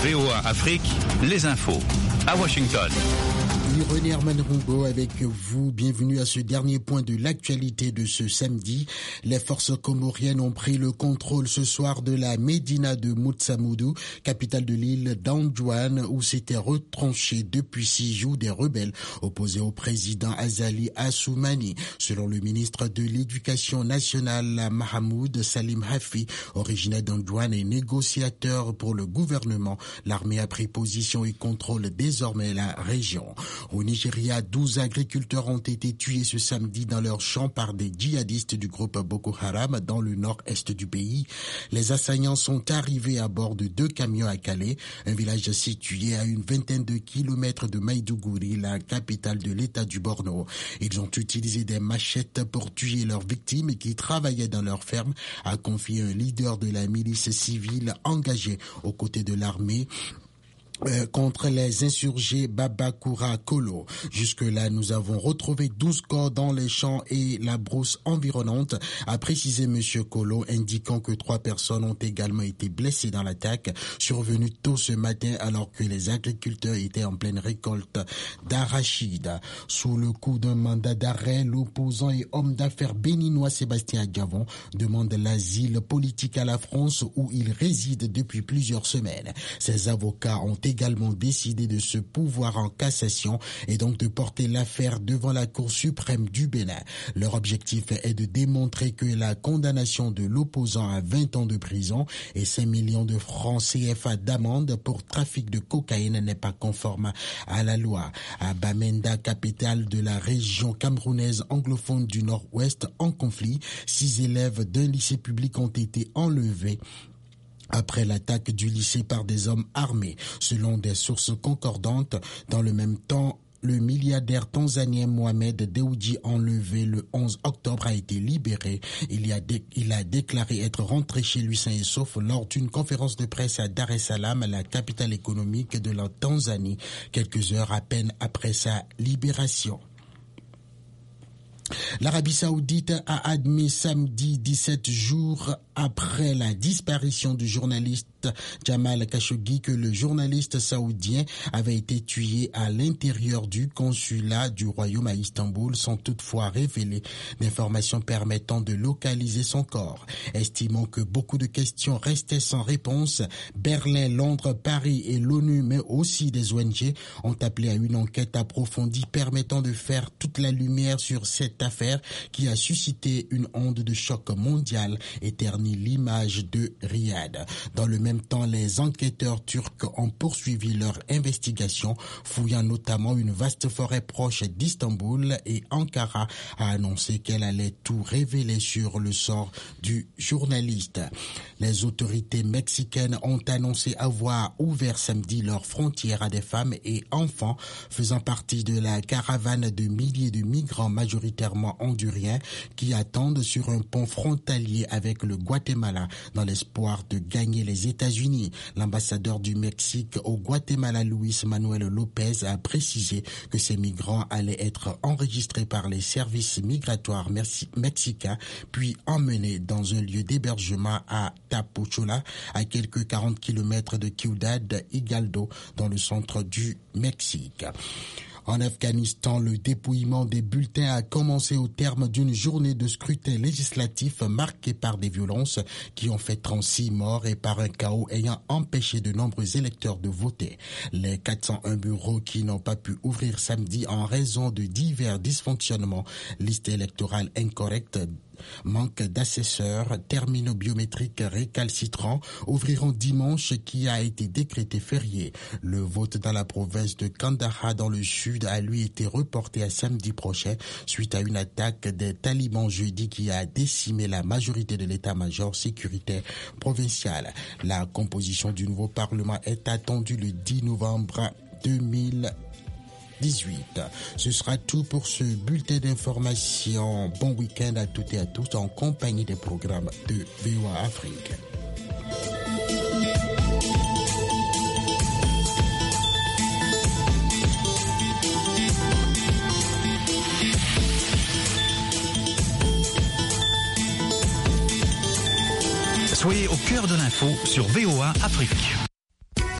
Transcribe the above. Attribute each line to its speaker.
Speaker 1: VOA Afrique, les infos à Washington.
Speaker 2: René Herman Rungo avec vous. Bienvenue à ce dernier point de l'actualité de ce samedi. Les forces comoriennes ont pris le contrôle ce soir de la médina de Moutsamoudou, capitale de l'île d'Anjouan, où s'étaient retranchés depuis 6 jours des rebelles opposés au président Azali Assoumani. Selon le ministre de l'Éducation nationale, Mahamoud Salim Hafi, originaire d'Anjouan et négociateur pour le gouvernement, l'armée a pris position et contrôle désormais la région. Au Nigeria, 12 agriculteurs ont été tués ce samedi dans leurs champs par des djihadistes du groupe Boko Haram dans le nord-est du pays. Les assaillants sont arrivés à bord de 2 camions à Calais, un village situé à une vingtaine de kilomètres de Maïdougouri, la capitale de l'État du Borno. Ils ont utilisé des machettes pour tuer leurs victimes qui travaillaient dans leur ferme, a confié un leader de la milice civile engagé aux côtés de l'armée contre les insurgés Babakura Kolo. Jusque-là, nous avons retrouvé 12 corps dans les champs et la brousse environnante, a précisé Monsieur Kolo, indiquant que 3 personnes ont également été blessées dans l'attaque survenue tôt ce matin alors que les agriculteurs étaient en pleine récolte d'arachides. Sous le coup d'un mandat d'arrêt, l'opposant et homme d'affaires béninois Sébastien Adjavon demande l'asile politique à la France où il réside depuis plusieurs semaines. Ses avocats ont également décidé de se pourvoir en cassation et donc de porter l'affaire devant la Cour suprême du Bénin. Leur objectif est de démontrer que la condamnation de l'opposant à 20 ans de prison et 5 millions de francs CFA d'amende pour trafic de cocaïne n'est pas conforme à la loi. À Bamenda, capitale de la région camerounaise anglophone du Nord-Ouest en conflit, 6 élèves d'un lycée public ont été enlevés après l'attaque du lycée par des hommes armés. Selon des sources concordantes, dans le même temps, le milliardaire tanzanien Mohamed Dewji, enlevé le 11 octobre, a été libéré. Il a déclaré être rentré chez lui sain et sauf lors d'une conférence de presse à Dar es Salaam, la capitale économique de la Tanzanie, quelques heures à peine après sa libération. L'Arabie Saoudite a admis samedi 17 jours après la disparition du journaliste Jamal Khashoggi que le journaliste saoudien avait été tué à l'intérieur du consulat du royaume à Istanbul sans toutefois révéler d'informations permettant de localiser son corps. Estimant que beaucoup de questions restaient sans réponse, Berlin, Londres, Paris et l'ONU, mais aussi des ONG, ont appelé à une enquête approfondie permettant de faire toute la lumière sur cette affaire qui a suscité une onde de choc mondial et terni l'image de Riyad. Dans le même temps, les enquêteurs turcs ont poursuivi leur investigation, fouillant notamment une vaste forêt proche d'Istanbul, et Ankara a annoncé qu'elle allait tout révéler sur le sort du journaliste. Les autorités mexicaines ont annoncé avoir ouvert samedi leurs frontières à des femmes et enfants faisant partie de la caravane de milliers de migrants majoritairement honduriens qui attendent sur un pont frontalier avec le Guatemala dans l'espoir de gagner les États-Unis. L'ambassadeur du Mexique au Guatemala, Luis Manuel Lopez, a précisé que ces migrants allaient être enregistrés par les services migratoires mexicains puis emmenés dans un lieu d'hébergement à Tapachula, à quelques 40 km de Ciudad Hidalgo, dans le centre du Mexique. En Afghanistan, le dépouillement des bulletins a commencé au terme d'une journée de scrutin législatif marquée par des violences qui ont fait 36 morts et par un chaos ayant empêché de nombreux électeurs de voter. Les 401 bureaux qui n'ont pas pu ouvrir samedi en raison de divers dysfonctionnements, liste électorale incorrecte, manque d'assesseurs, terminaux biométriques récalcitrants, ouvriront dimanche qui a été décrété férié. Le vote dans la province de Kandahar dans le sud a lui été reporté à samedi prochain suite à une attaque des talibans jeudi qui a décimé la majorité de l'état-major sécuritaire provincial. La composition du nouveau parlement est attendue le 10 novembre 2018. Ce sera tout pour ce bulletin d'information. Bon week-end à toutes et à tous en compagnie des programmes de VOA Afrique.
Speaker 1: Soyez au cœur de l'info sur VOA Afrique.